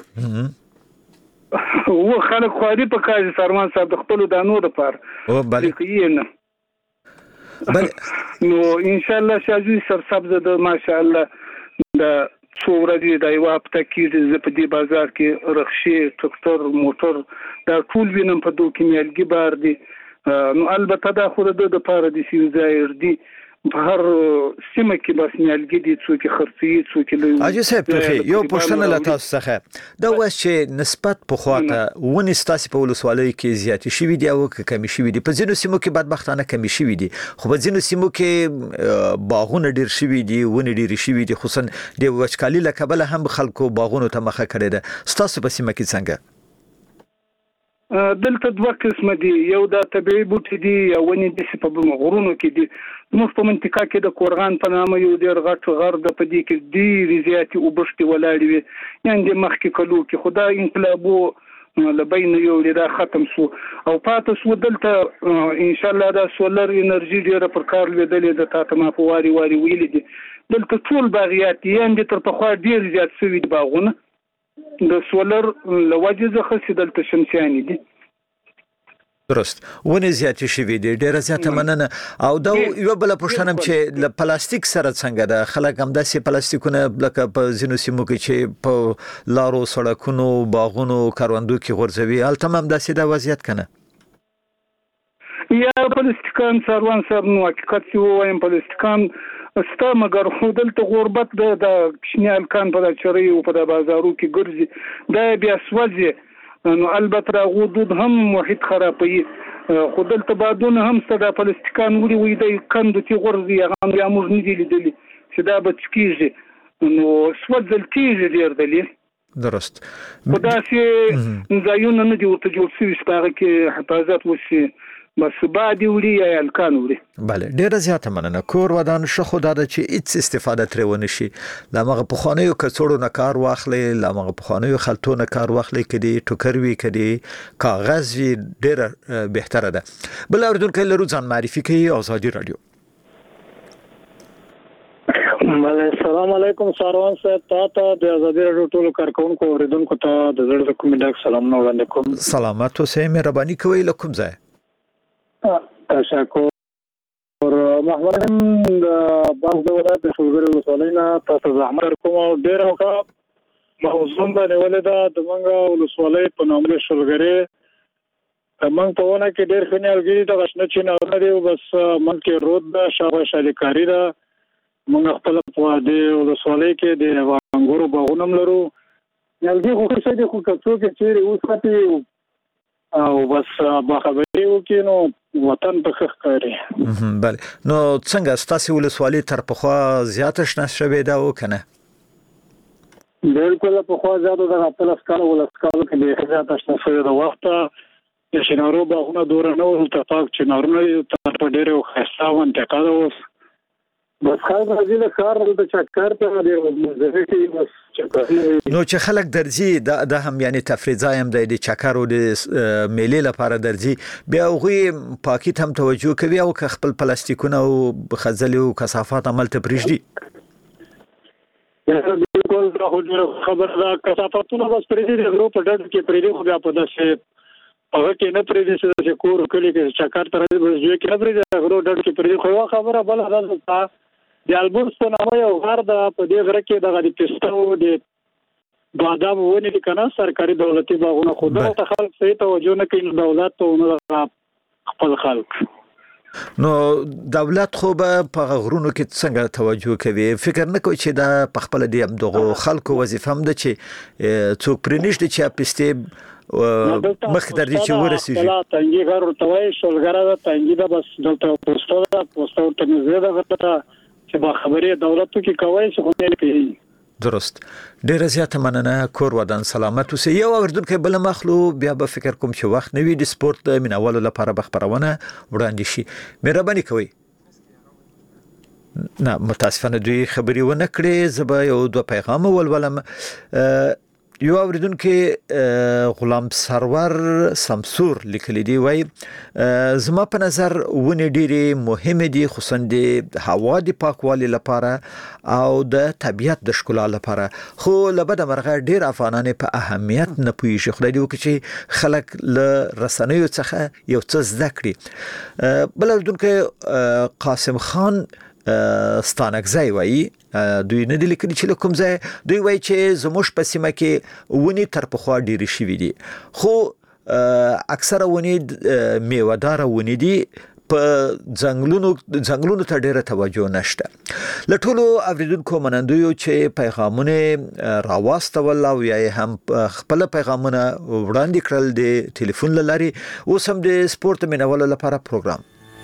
او خلک خو دې په کاج سرمان صاحب د خپل دانو د پار او بلې نه نو ان شاء الله شاجوی سرسبزه د ماشاء الله د څو ورځې د یو هفته کې د په دې بازار کې رخصي ټکټر موټر دا ټول وینم په دوه کې نیالګي بار دي نو البته دا خو د د پاره دي چې ځای دي په هر سیمه کې بس نیالګي دي څوک خرڅي څوک له اجي صاحب ته یو پښتنه لا تاسو څخه دا واس چې نسبت په خواته ونی ستاسو په ولسوالۍ کې زیات شي وي او کمی شي وي په ځینو سیمو کې بدبختانه کمی شي وي خو په ځینو سیمو کې باغونه ډیر شي وي ونی ډیر شي وي خصوصا د وچکالي لکبله هم خلکو باغونو ته مخه کړی ده ستاسو په سیمه کې څنګه دلته دوه قسم دي یو د طبيعي بوټي دي او ونی د په غرونو کې دي موږ په منطقه کې د کورغان په نامه یو ډیر غټ غر د پدې کې ډیر زیاتې وبشتي ولاړې وي یعنی د مخکې کلو کې خدای انقلابو لبین یو لري ختم شو او پاتې شو دلته ان شاء الله د سولر انرژي ډیره پر کار لیدلې د تاسو ما په واري واري ویل دي دلته ټول باغیات یعنی تر په خوا ډیر زیات شوی د باغونه د سولر لوجه ځخه سیدلته شمسياني دي درست ونه زیات شي وي ډیره زیاته مننه او دا یو بل پښتنم چې ل پلاستیک سره څنګه ده خلک هم داسې پلاستیکونه لکه په زینو سیمو کې چې په لارو سړکونو باغونو کاروندو کې غورځوي ال تمام داسې د وضعیت کنه یا پلاستیکان سروان صاحب نو حقیقت یو وایم پلاستیکان ستا مگر خودل ته غربت د د کشنیال کان په چرې او په بازارو کې ګرځي دا بیا سوځي نو البته راغودود هم محیط خرابوي خودل ته بادونه هم ستدا پلاستیکان وړي وي د کندو چې غرزي هغه یا موږ نه دي لیدلي چې دا به کیږي نو سوځل کیږي ډیر دلی درست خدا چې ځایونه نه دی ورته جوړ شوی چې کې حفاظت وشي بس بعد وړي یا الکان وړي bale ډیره زیاته مننه کور ودان شخو دا چې هیڅ استفاده ترې ونه شي لمغه په خانه‌یو کڅوړو نه کار واخلي لمغه په خانه‌یو خلطو نه کار واخلي کدي ټوکر وی کدي کاغذ وی ډیره بهتره ده بل اردن کې لرو ځان معرفي کوي ازادي رادیو بله السلام علیکم ساروان صاحب تاسو د ازادي رادیو ټولو کارکونکو اوریدونکو ته د زړه کوم ډاک سلام نو وړاندې کوم سلامات اوسئ مهرباني کوئ لکم ځای تشکر محمد د باغ د ولایت د شولګری ولسوالۍ نه تاسو زحمت کوم او ډیر وکړه موضوع باندې ولدا د منګه ولسوالۍ په نوم د شولګری موږ په ونه کې ډیر خنیالګری د غشنه چې نه لري بس موږ کې رود د شاوه شالیکاری دا موږ خپل په دې ولسوالۍ کې د وانګورو باغونه لرو یالګي خو څه دي خو کڅو کې چیرې اوساتي او بس باخبري وکینو وطن په خخ کاری بله نو څنګه ستاسو ولسوالۍ تر پخوا زیات شنه شوه دا وکنه بالکل په خوا زیاته د خپل اسکار ولسکار کې د زیات شنه شوه د وخت د شنارو باغونه دور نه ول تفاق چې نارونه تر په ډیرو خاصه وانتقال اوس بس خلک راځي د کار د چکر ته دی مزه بس چکر نو چې خلک درځي د هم یعنی تفریح هم د چکر او د میلې لپاره درځي بیا هغه پاکي هم توجه کوي او خپل پلاستیکونه او خزل او کثافات عمل ته پرېږدي بالکل دا خبر دا کثافتونه بس پرېږدي د غرو په ډډ کې پرېږدي خو بیا په داسې هغه کې نه پرېږدي چې کور کلی کې چکر تر دې بس کې نه پرېږدي غرو ډډ کې پرېږدي خو خبره بل راځي د البورس په نامه یو غر د په دې غره کې د غری پستو د بادام ونې د کنه سرکاري دولتي باغونه خو دا ته خلک صحیح توجه نه کوي دولت ته نه خپل خلک نو دولت خو به په غرونو کې څنګه توجه کوي فکر نه کوي چې دا په خپل دی دغه خلکو وظیفه هم ده چې څوک پرنيشته چې پسته مخ در دې چې ورسیږي لا تنګي غر توي شولګره ده تنګي ده بس دلته پوسټو ده پوسټو ته نږدې ده غته چې با خبري دولت کې کوي چې خو نه کوي. درست. ډیره زیاته مننه. کور ودان سلامت اوسئ. یو اوردونکو بل مخلو بیا به فکر کوم چې وخت نوي د سپورت د مینوالو لپاره بخبرونه وړاندې شي. مهرباني کوئ. نه متاسفانه دوی خبري ونه کړې. زه به یو دوه پیغام ولولم. یو اوریدونکو غلام سرور سمسور لیکلی دی وای زما په نظر ونه ډیره مهمه دي خصوصا د هوا د پاکوالي لپاره او د طبيعت د ښکلا لپاره خو لبد مرغه ډیر افغانان په اهمیت نه پوهیږي. خدای دې وکړي چې خلک له رسنیو څخه یو څه زده کړي. بل اوریدونکو قاسم خان ستانکزای وای دوی نه دي لیکلي چې کوم ځای دوی وای چې زموږ په سیمه کې ونی تر پخوا ډیر شوي دي خو اکثره ونی میوه‌دار ونی دي په ځنګلونو ځنګلونو ته ډیره توجه نشته. لټولو اوریدونکو منندوی چې پیغامونه راواستول او یا هم خپل پیغامونه وړاندې کړل د ټلیفون لاري. اوس هم د سپورت مینوالو لپاره پروګرام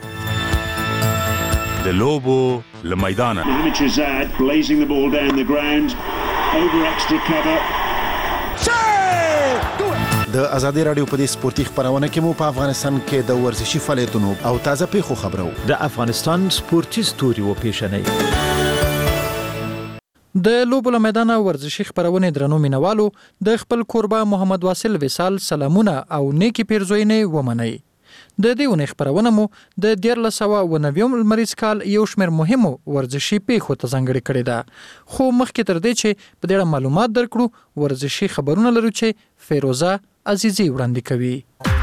د لوبو له میدانه Hamid blazing the ball down the ground over extra cover. د ازادي رادیو په دې سپورتي خبرونه کې مو په افغانستان کې د ورزشي فعالیتونو او تازه پیښو خبرو د افغانستان سپورتي ستوري و پیښنې. د لوبو له میدانه ورزشي خبرونه درنو مینوالو د خپل کوربه محمد واصل وصال سلامونه او نیکی پیرزوینه ومني. د دې ونې خبرونه مو د دیارلس سوه اوه نوي لمریز کال یو شمېر مهمو ورزشي پیښو ته ځانګړې کړې ده. خو مخکې تر دې چې په دې اړه معلومات درکړو ورزشي خبرونه لرو چې فیروزه عزیزي وړاندې کوي.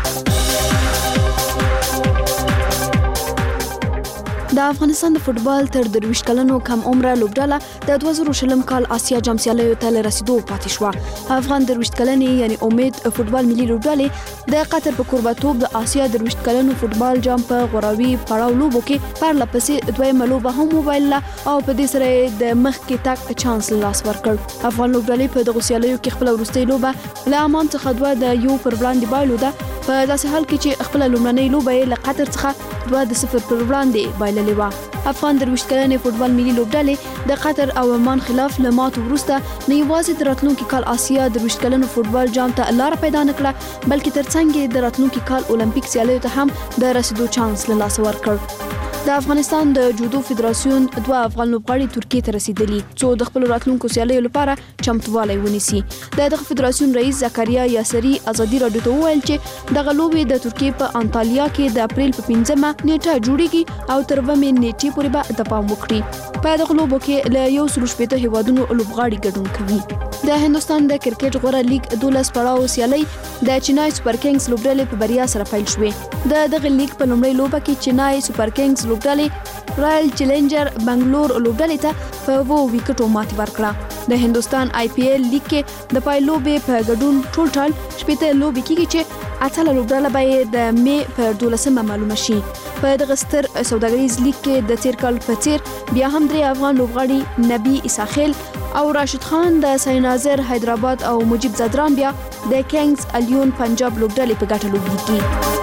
د افغانستان د فوتبال تر درویشت کلنو کم عمره لوبډله د دوه زره شلم کال آسیا جام سیالیو ته رسیدو پاتې شو. افغان درویشت کلنې یعنی امید فوتبال ملي لوبډلې د قطر په کوربه‌توب د آسیا درویشت کلنو فوتبال جام په غوراوي پړاو لوبو کې پرله پسې دویمه لوبه هم موبایل او په دې سره د مخکې تک چانس لاس ورکړ. افغان لوبډلې په دغه سیالیو کې خپل وروستۍ لوبه له عمان څخه دوه د یو پر وړاندې بایلوده په داسې حال کې چې خپل لومړنۍ لوبه یې له قطر څخه دوه د صفر پر وړاندې بایللې و. افغان درویشت کلنې فوتبال ملي لوبډلې د قطر او عمان خلاف له ماتو وروسته نه یوازې د راتلونکي کال آسیا درویشت کلنو فوتبال جام ته لار پیدا نکړه بلکې ترڅنګ د راتلونکي کال اولمپیک سیالیو ته هم د رسیدو چانس له لاسه ورکړ. د افغانستان د جودو فدراسیون دوه افغان لوبغاړي ترکیه ته رسیدلي څو د خپل راتلونکو سیالیو لپاره چمتووالی ونیسي. د دغه فدراسیون رئیس زکریا یاسری ازادي رادیو ته وویل چې دغه لوبې د ترکیه په انطالیا کې د اپریل په پنځمه نیټه جوړیږي او تر اوومې نیټې پورې به د پام وکړي. په دغه لوبو کې له یو سل شپېته هیوادونو لوبغاړي ګډون کوي. د هندستان د کرکټ غوره لیګ دولس پړاو سیالي د چنای سپر کینګز لوبډلې په بریا سره پیل شوې. د دغه لیګ په لومړۍ لوبه کې چنای سپر کینګز لوبډلې رائل چیلنجر بنگلور لوبډلې ته په وو وکټو ماتې ورکړه. د هندستان آی پی ایل لیګ کې د پای لوبې په ګډون ټول ټال شپږ لوبې کېږي چې اتله لوبډله به د مې په دولسمه معلومه شي. په دغه ستر سوداګریز لیګ کې د تیر کال په څیر بیا هم درې افغان لوبغاړي نبی اساخیل او راشد خان د ساینازر حیدرآباد او مجیب زدران بیا د کینګز الیون پنجاب لوبډلې په ګټه لوبېږي.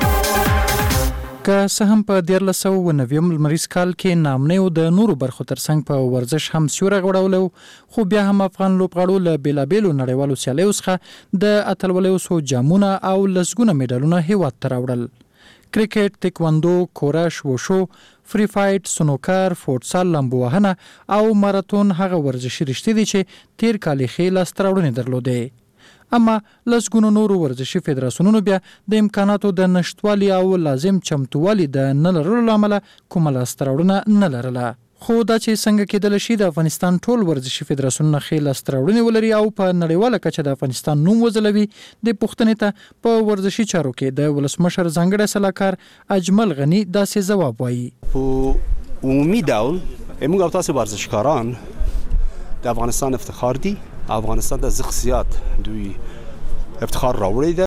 که څه هم په دیارلس سوه اوه نوي لمریز کال کې نامنیو د نورو برخو ترڅنګ په ورزش هم سیوری غوړولو خو بیا هم افغان لوبغاړو له بیلابیلو نړیوالو سیالیو څخه د اتلولیو څو جامونه او لسګونه میډالونه هیواد ته راوړل. کرکټ، تکواندو، کورش، وشو، فری فایټ، سنوکر، فوټسال، لامبو وهنه او ماراتون هغه ورزشي رشتې دي چې تیر کال یې ښې لاسته راوړنې درلودې. اما لسګونو نورو ورزشي فدراسیونونو بیا د امکاناتو د نشټوالي او لازم چمتووالي د نه لرلو له امله کومه لاسته راوړنه نه لرله. خو دا چې څنګه کېدلی شي د افغانستان ټول ورزشي فدراسیونونه ښې لاسته راوړنې ولري او په نړیواله کچه د افغانستان نوم وځلوي، د پوښتنې ته په ورزشي چارو کې د ولسمشر ځانګړی سلاکار اجمل غني داسې ځواب وایي. په عمومي ډول موږ او تاسو ورزشکاران د افغانستان افتخار دي. افغانستان ته زخ زیات دوی افتخار راوړی ده.